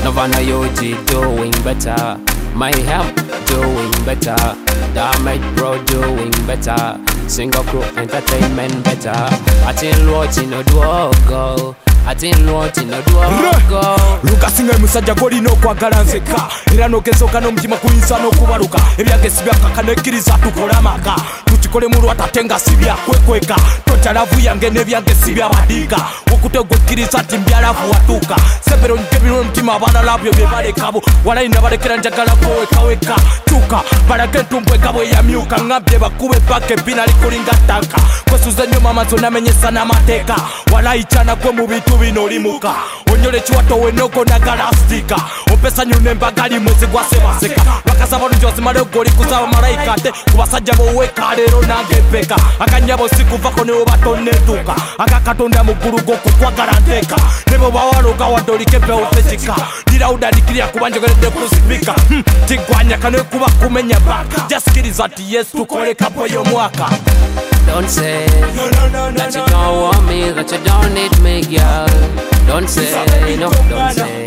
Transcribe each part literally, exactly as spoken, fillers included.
Novana Yoji doing better. My help doing better. Damage Pro doing better. Single Crew Entertainment better. I tell what you know do go. I tell what you know do go. Lukasinga musajja goli no kwagala nzeka. Era no kesoka no mjima kuyinza no kubaluka. Ebyage sibya kakanekiriza tukola maka. Tukikole mu lwatatenga sibya kwekweka. Tochalavu yange nebyage sibya badika. Okutegwe kiriza timbyalavu watuka. Sebero nkebiro mtima abana labyo bebalekabo. Wala ina balekera njagala kowe kaweka. Tuka balage tumbwe kabwe ya myuka ngabye bakube pake bina likulinga tanka. Kwesuze nyo mama zonamenyesa na mateka. Wala ichana kwe mu bitu bino limuka. Onyole chiwato wenoko na galastika. Opesa nyune mbagali mwezi gwa sebaseka. Wakasaba njozi male goli kusaba malaika te. Kubasajja boweka lero nagepeka. Akanyabo siku vako ne obatone tuka. Akakatonda muguru go kukwagala nteka. Nebo bawaloka wadoli kepe ofesika. Dira udadikiri akubanjogerede kusipika. Hmm, tigwanya kane kuba kumenya baka. Just kiriza ati yes tukole kapo yo mwaka. Don't say no, no, no, no, that you don't want me, that you don't need me, girl. Don't say no, don't say.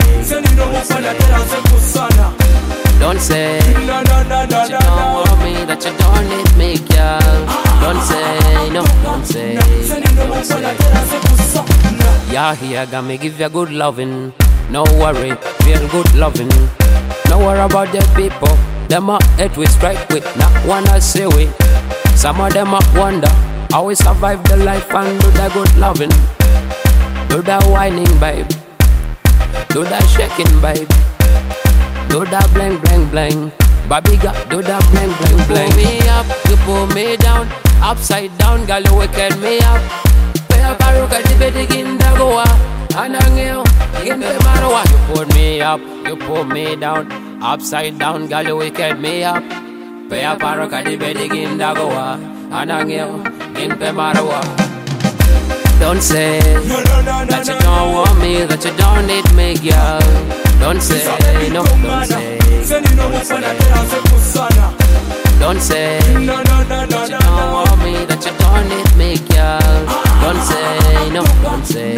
Don't say that you don't want me, that you don't need me, girl. Don't say no, don't say. Don't say. Yeah, here, got me give you good loving. No worry, feel good loving. No worry about the people. Them a hate we strike with, not wanna say we. Some of them a wonder how we survive the life and do the good loving. Do the whining babe. Do the shaking babe. Do the bling bling bling. Baby got do the bling bling bling. You pull me up, you pull me down. Upside down, girl you wicked me up. Pay a baruka di bedigin da goa. Anangeo, in the marwa. You pull me up, you pull me down. Upside down, girl you wicked me up. Pay a paroka di bedigin da goa. Anangeo, in the marwa. Don't say no, no, no, that you no, don't no. want me, that you don't need me, girl. Don't say no, don't say. Don't say no, no, no, that you don't want me, that you don't need me, girl. Don't say no, don't say.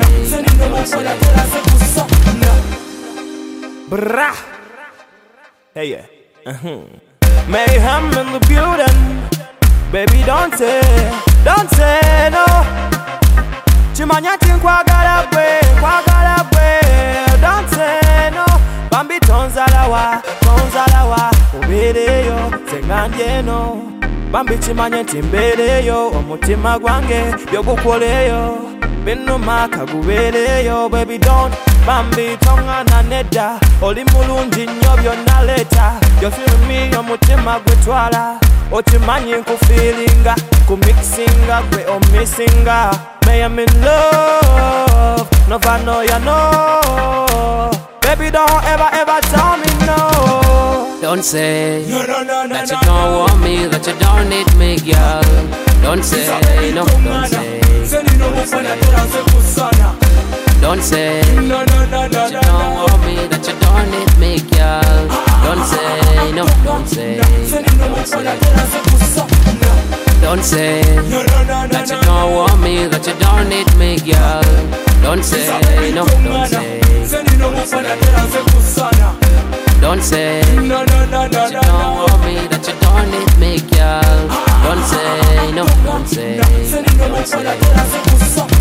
Brah. Hey yeah. Uh-huh. Mayhem in the building. Baby, don't say, don't say no. Chimanya tin kwagala bwe, kwagala bwe. Don't say no. Bambi tonzalawa, tonzalawa. Ubereyo, sengandye Bambi chimanya timbereyo, omutima gwange byogukoleyo. Binuma kagubereyo, baby don't. Bambi tonga na neda, oli mulungi nnyo byonna leta. You feel me, omutima gwetwala. Ochimanyi nkufeelinga, kumixinga, gwe omissinga. May I'm in love, never know you know. Baby don't ever ever tell me no. Don't say no, no, no, no, that you no, don't no. want me, that you don't need me, girl. Don't say no, don't say. Don't say no, no, no, that you no, don't no. want me, that you don't need me, girl. Don't say no, don't say. Don't say No, no, no, no, that you no, don't want me, that you don't need me, girl. Don't say no, don't say. Don't say no, no, no, no, that you no, don't no. want me, that you don't need me, girl. Don't say no, don't say. Don't say.